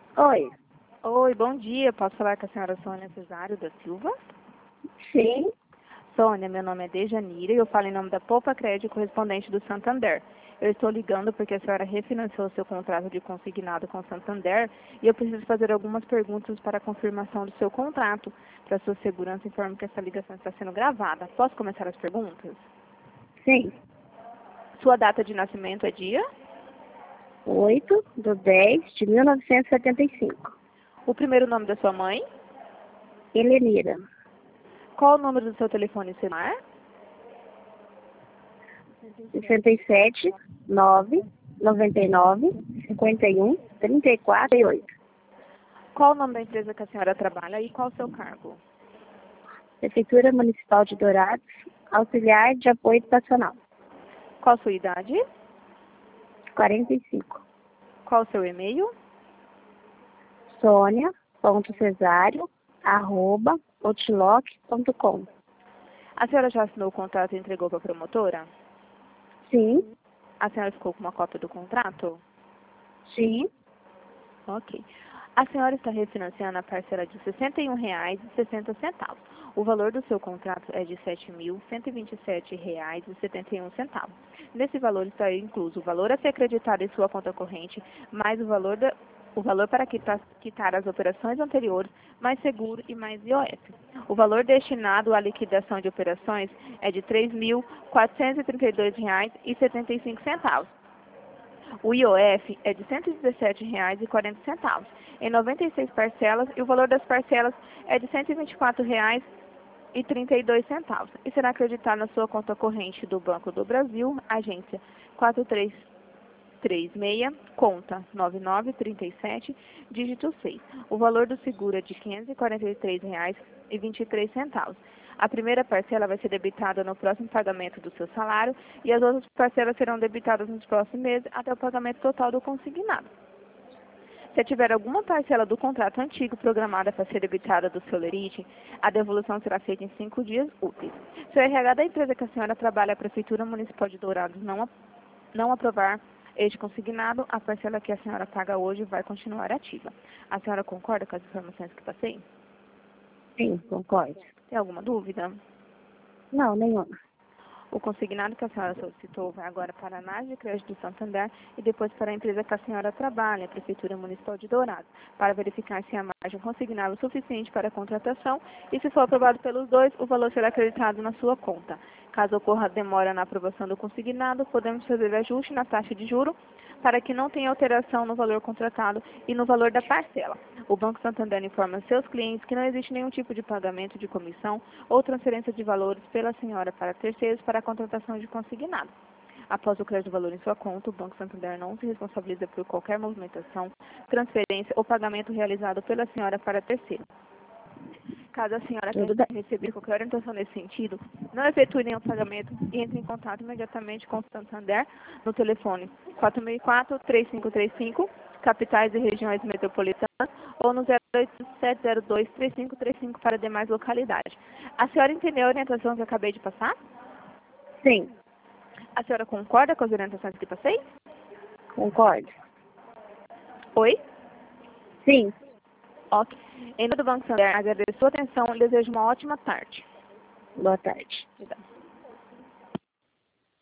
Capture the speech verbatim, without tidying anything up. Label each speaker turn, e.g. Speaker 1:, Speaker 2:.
Speaker 1: Oi.
Speaker 2: Oi, bom dia. Posso falar com a senhora Sônia Cesário da Silva?
Speaker 1: Sim.
Speaker 2: Sônia, meu nome é Dejanira e eu falo em nome da Poupa Crédito correspondente do Santander. Eu estou ligando porque a senhora refinanciou seu contrato de consignado com o Santander e eu preciso fazer algumas perguntas para a confirmação do seu contrato. Para sua segurança, informo que essa ligação está sendo gravada. Posso começar as perguntas?
Speaker 1: Sim.
Speaker 2: Sua data de nascimento é dia?
Speaker 1: oito de dez de mil novecentos e setenta e cinco.
Speaker 2: O primeiro nome da sua mãe?
Speaker 1: Helenira.
Speaker 2: Qual o número do seu telefone celular?
Speaker 1: sessenta e sete, nove, noventa e nove, cinquenta e um, trinta e quatro e oito.
Speaker 2: Qual o nome da empresa que a senhora trabalha e qual o seu cargo?
Speaker 1: Prefeitura Municipal de Dourados, auxiliar de apoio educacional.
Speaker 2: Qual a sua idade?
Speaker 1: quarenta e cinco.
Speaker 2: Qual o seu e-mail?
Speaker 1: Sônia.cesário, arroba, outlook ponto com.
Speaker 2: A senhora já assinou o contrato e entregou para a promotora?
Speaker 1: Sim.
Speaker 2: A senhora ficou com uma cópia do contrato?
Speaker 1: Sim.
Speaker 2: Ok. A senhora está refinanciando a parcela de sessenta e um reais e sessenta centavos. O valor do seu contrato é de sete mil cento e vinte e sete reais e setenta e um centavos. Nesse valor está incluso o valor a ser acreditado em sua conta corrente, mais o valor, da, o valor para quitar, quitar as operações anteriores, mais seguro e mais I O F. O valor destinado à liquidação de operações é de três mil quatrocentos e trinta e dois reais e setenta e cinco centavos. O I O F é de cento e dezessete reais e quarenta centavos, em noventa e seis parcelas, e o valor das parcelas é de cento e vinte e quatro reais e trinta e dois centavos, e será acreditado na sua conta corrente do Banco do Brasil, agência quatro três três seis, conta nove nove três sete, dígito seis. O valor do seguro é de quinhentos e quarenta e três reais e vinte e três centavos. A primeira parcela vai ser debitada no próximo pagamento do seu salário e as outras parcelas serão debitadas nos próximos meses até o pagamento total do consignado. Se tiver alguma parcela do contrato antigo programada para ser debitada do seu lerite, a devolução será feita em cinco dias úteis. Se o R H da empresa que a senhora trabalha, a Prefeitura Municipal de Dourados, não, não aprovar este consignado, a parcela que a senhora paga hoje vai continuar ativa. A senhora concorda com as informações que passei?
Speaker 1: Sim, concordo.
Speaker 2: Tem alguma dúvida?
Speaker 1: Não, nenhuma.
Speaker 2: O consignado que a senhora solicitou vai agora para a análise de crédito do Santander e depois para a empresa que a senhora trabalha, a Prefeitura Municipal de Dourados, para verificar se a margem consignável é suficiente para a contratação e, se for aprovado pelos dois, o valor será acreditado na sua conta. Caso ocorra demora na aprovação do consignado, podemos fazer ajuste na taxa de juro para que não tenha alteração no valor contratado e no valor da parcela. O Banco Santander informa seus clientes que não existe nenhum tipo de pagamento de comissão ou transferência de valores pela senhora para terceiros para a contratação de consignado. Após o crédito do valor em sua conta, o Banco Santander não se responsabiliza por qualquer movimentação, transferência ou pagamento realizado pela senhora para terceiro. Caso a senhora
Speaker 1: Tudo
Speaker 2: tenha
Speaker 1: bem.
Speaker 2: recebido qualquer orientação nesse sentido, não efetue nenhum pagamento e entre em contato imediatamente com o Santander no telefone quatro mil e quatro, três cinco três cinco, capitais e regiões metropolitanas, ou no zero oito sete zero dois, três cinco três cinco para demais localidades. A senhora entendeu a orientação que eu acabei de passar?
Speaker 1: Sim,
Speaker 2: A senhora concorda com as orientações que passei?
Speaker 1: concordo.
Speaker 2: Oi?
Speaker 1: Sim.
Speaker 2: Ok. Em nome do Banco Santander, agradeço a sua atenção e desejo uma ótima tarde.
Speaker 1: Boa tarde.
Speaker 2: Obrigada.